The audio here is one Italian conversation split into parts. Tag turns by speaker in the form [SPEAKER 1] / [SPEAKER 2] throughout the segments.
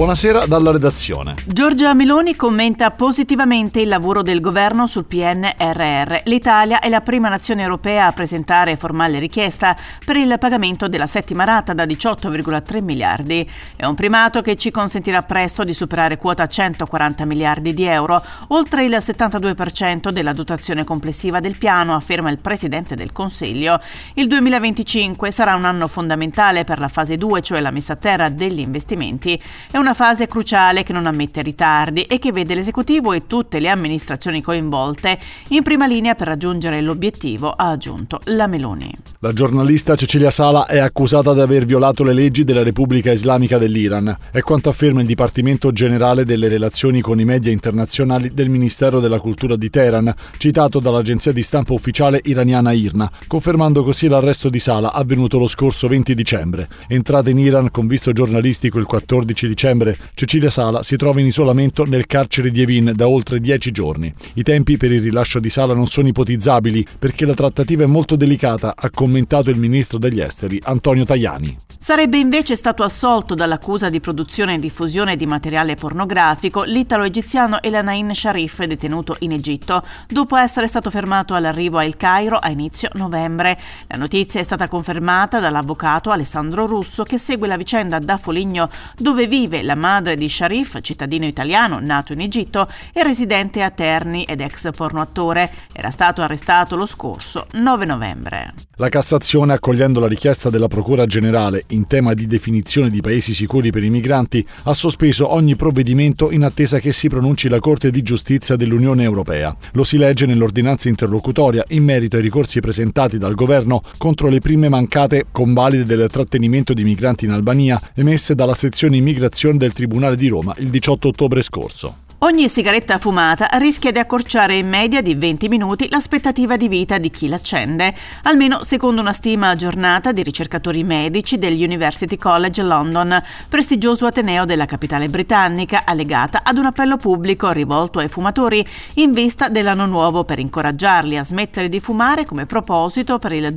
[SPEAKER 1] Buonasera dalla redazione.
[SPEAKER 2] Giorgia Meloni commenta positivamente il lavoro del governo sul PNRR. L'Italia è la prima nazione europea a presentare formale richiesta per il pagamento della settima rata da 18,3 miliardi. È un primato che ci consentirà presto di superare quota 140 miliardi di euro, oltre il 72% della dotazione complessiva del piano, afferma il Presidente del Consiglio. Il 2025 sarà un anno fondamentale per la fase 2, cioè la messa a terra degli investimenti. È una fase cruciale che non ammette ritardi e che vede l'esecutivo e tutte le amministrazioni coinvolte in prima linea per raggiungere l'obiettivo, ha aggiunto la Meloni.
[SPEAKER 1] La giornalista Cecilia Sala è accusata di aver violato le leggi della Repubblica Islamica dell'Iran. È quanto afferma il Dipartimento Generale delle Relazioni con i Media Internazionali del Ministero della Cultura di Teheran, citato dall'agenzia di stampa ufficiale iraniana IRNA, confermando così l'arresto di Sala avvenuto lo scorso 20 dicembre. Entrata in Iran con visto giornalistico il 14 dicembre, Cecilia Sala si trova in isolamento nel carcere di Evin da oltre 10 giorni. I tempi per il rilascio di Sala non sono ipotizzabili perché la trattativa è molto delicata, ha commentato il ministro degli esteri Antonio Tajani.
[SPEAKER 2] Sarebbe invece stato assolto dall'accusa di produzione e diffusione di materiale pornografico l'italo-egiziano Elanain Sharif, detenuto in Egitto, dopo essere stato fermato all'arrivo a El Cairo a inizio novembre. La notizia è stata confermata dall'avvocato Alessandro Russo, che segue la vicenda da Foligno, dove vive la madre di Sharif, cittadino italiano nato in Egitto e residente a Terni ed ex pornoattore. Era stato arrestato lo scorso 9 novembre.
[SPEAKER 1] La Cassazione, accogliendo la richiesta della Procura Generale in tema di definizione di paesi sicuri per i migranti, ha sospeso ogni provvedimento in attesa che si pronunci la Corte di Giustizia dell'Unione Europea. Lo si legge nell'ordinanza interlocutoria in merito ai ricorsi presentati dal governo contro le prime mancate convalide del trattenimento di migranti in Albania emesse dalla sezione immigrazione del Tribunale di Roma il 18 ottobre scorso.
[SPEAKER 2] Ogni sigaretta fumata rischia di accorciare in media di 20 minuti l'aspettativa di vita di chi l'accende, almeno secondo una stima aggiornata di ricercatori medici dell'University College London, prestigioso ateneo della capitale britannica, allegata ad un appello pubblico rivolto ai fumatori in vista dell'anno nuovo per incoraggiarli a smettere di fumare come proposito per il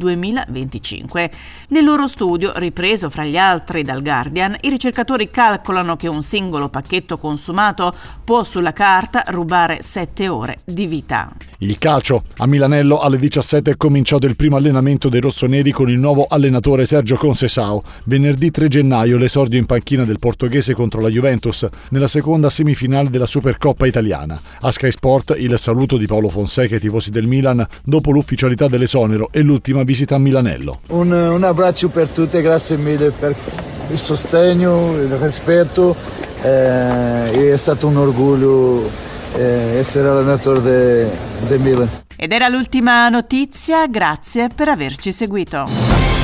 [SPEAKER 2] 2025. Nel loro studio, ripreso fra gli altri dal Guardian, i ricercatori calcolano che un singolo pacchetto consumato può sulla carta rubare 7 ore di vita.
[SPEAKER 1] Il calcio. A Milanello alle 17 è cominciato il primo allenamento dei rossoneri con il nuovo allenatore Sergio Conceição. Venerdì 3 gennaio l'esordio in panchina del portoghese contro la Juventus nella seconda semifinale della Supercoppa italiana. A Sky Sport il saluto di Paolo Fonseca ai tifosi del Milan dopo l'ufficialità dell'esonero e l'ultima visita a Milanello.
[SPEAKER 3] Un abbraccio per tutti, grazie mille per il sostegno, il rispetto. È stato un orgoglio essere allenatore del Milan.
[SPEAKER 2] Ed era l'ultima notizia, grazie per averci seguito.